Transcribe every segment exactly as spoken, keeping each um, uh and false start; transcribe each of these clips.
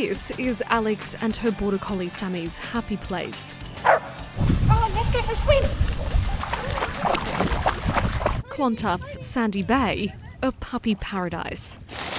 This is Alex and her Border Collie Sammy's happy place. Oh, let's go for a swim! Clontough's Sandy Bay, a puppy paradise.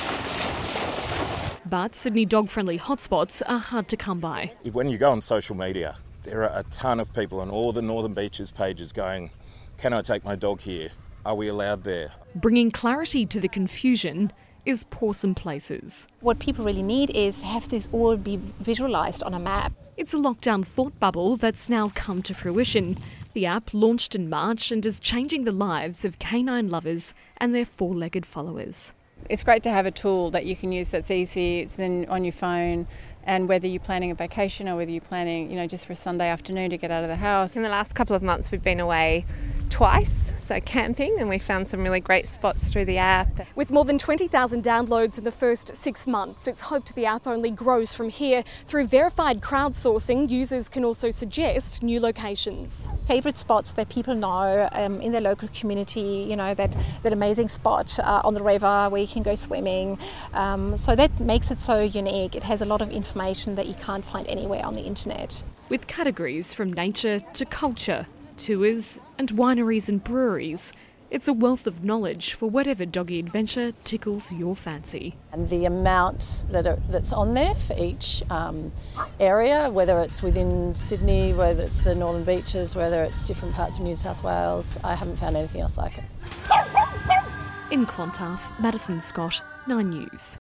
But Sydney dog-friendly hotspots are hard to come by. When you go on social media, there are a ton of people on all the Northern Beaches pages going, can I take my dog here? Are we allowed there? Bringing clarity to the confusion is Pawsome Places. What people really need is have this all be visualised on a map. It's a lockdown thought bubble that's now come to fruition. The app launched in March and is changing the lives of canine lovers and their four-legged followers. It's great to have a tool that you can use that's easy, it's then on your phone, and whether you're planning a vacation or whether you're planning, you know, just for a Sunday afternoon to get out of the house. In the last couple of months we've been away twice, so camping, and we found some really great spots through the app. With more than twenty thousand downloads in the first six months, it's hoped the app only grows from here. Through verified crowdsourcing, users can also suggest new locations. Favourite spots that people know um, in their local community, you know, that, that amazing spot uh, on the river where you can go swimming. Um, so that makes it so unique. It has a lot of information that you can't find anywhere on the internet. With categories from nature to culture, tours and wineries and breweries, it's a wealth of knowledge for whatever doggy adventure tickles your fancy. And the amount that are, that's on there for each um, area, whether it's within Sydney, whether it's the Northern Beaches, whether it's different parts of New South Wales, I haven't found anything else like it. In Clontarf, Madison Scott, Nine News.